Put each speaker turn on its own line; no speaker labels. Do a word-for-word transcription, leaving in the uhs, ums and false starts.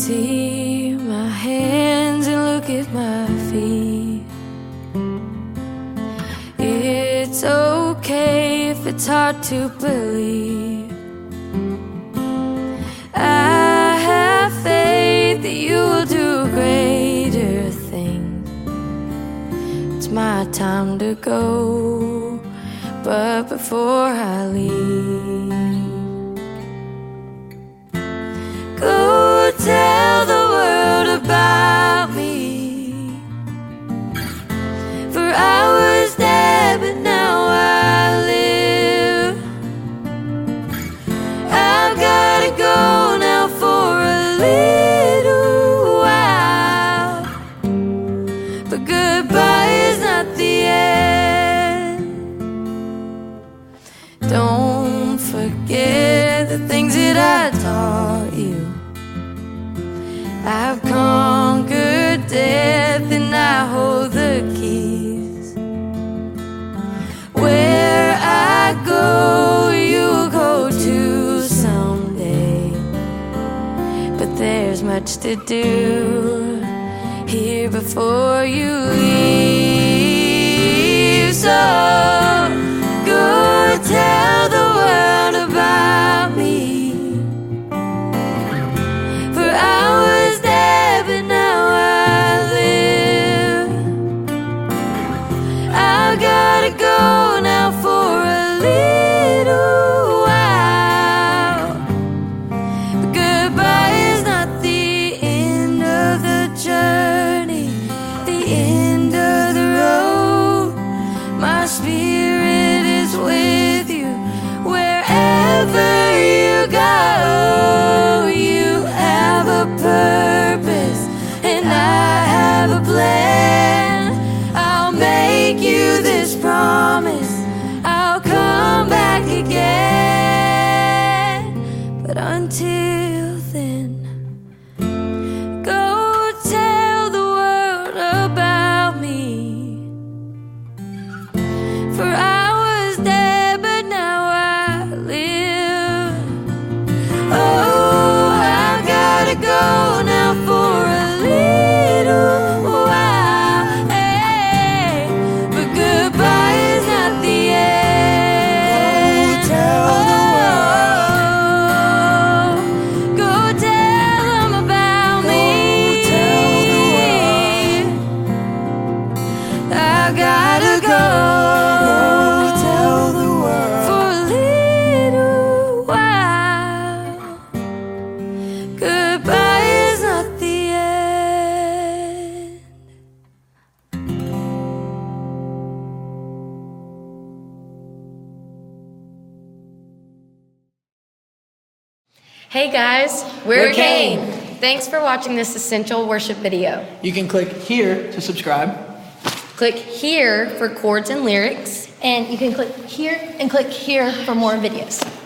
See my hands and look at my feet. It's okay if it's hard to believe. I have faith that you will do greater things. It's my time to go, but before I leave, go tell the world about me. For I was dead, but now I live. I've gotta go now for a little while, but goodbye is not the end. Don't forget the things that I taught you. I've conquered death and I hold the keys. Where I go, you'll go too someday. But there's much to do here before you leave. So go tell the world about me. For I was dead, but now I live. I've gotta go now for a little while, but goodbye is not the end of the journey, the end of the road. My spirit is with you wherever you go. You have a purpose and I have a plan. I'll make you this promise, I'll come back again. But until then, go tell the world about me. For I was dead, but now I live. Oh, I've gotta go now for a little while, hey, but goodbye is not the end. Go tell the world. Go tell them about me. I gotta go. Tell the world for a little while. Goodbye is not the end.
Hey guys, we're,
We're
Kane.
Kane.
Thanks for watching this essential worship video.
You can click here to subscribe.
Click here for chords and lyrics.
And you can click here and click here for more videos.